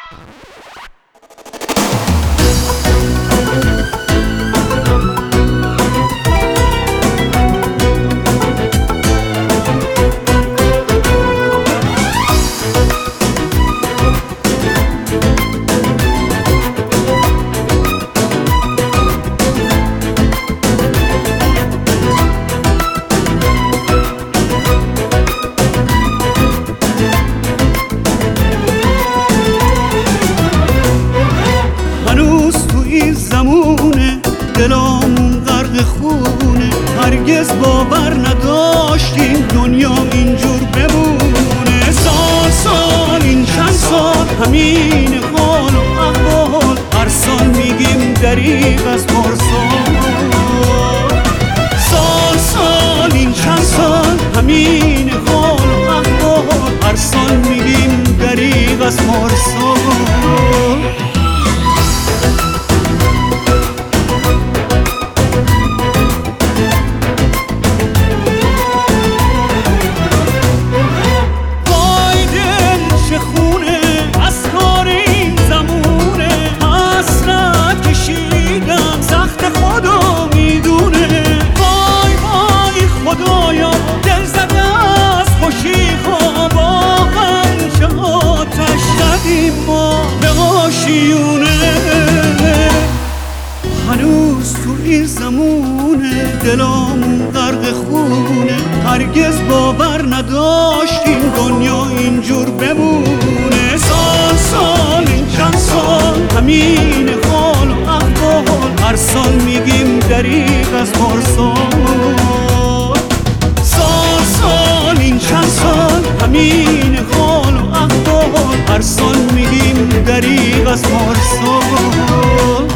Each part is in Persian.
دلامون غرق خونه، هرگز باور نداشتیم دنیا اینجور بمونه. سال سال این چند سال همین حال و احوال، هر سال میگیم دریغ از پارسال. سال سال این چند سال همین حال و احوال، هر سال میگیم دریغ از پارسال. هنوز تو این زمونه دلامون غرق خونه، هرگز باور نداشتیم دنیا اینجور بمونه. سال سال این چند سال همین حال و احوال، هر سال میگیم دریغ از پارسال. سال سال این چند سال همین حال و احوال، هر سال میگیم دریغ از پارسال.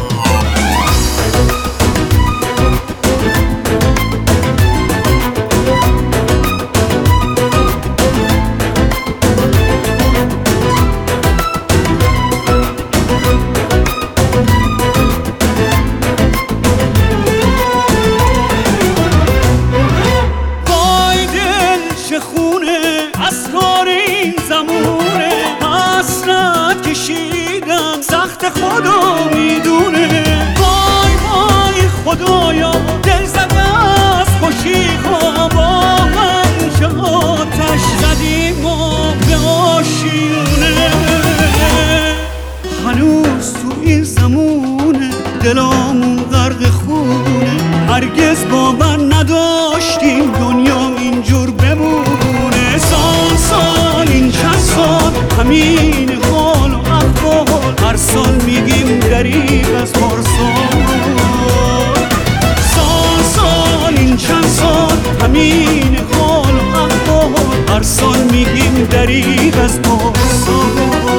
سخت خدا میدونه، وای وای خدایا دل زده از خوشی خوابا، چه آتش زدیم ما به آشیونه. هنوز تو این زمونه دلامون غرق خونه، هرگز باور نداشتیم دنیا اینجور بمونه. سال سال این چند سال همین حال و احوال، هر سال میگیم دریغ از پارسال. سال سال این چند سال همین حال و احوال، هر سال میگیم دریغ از پارسال.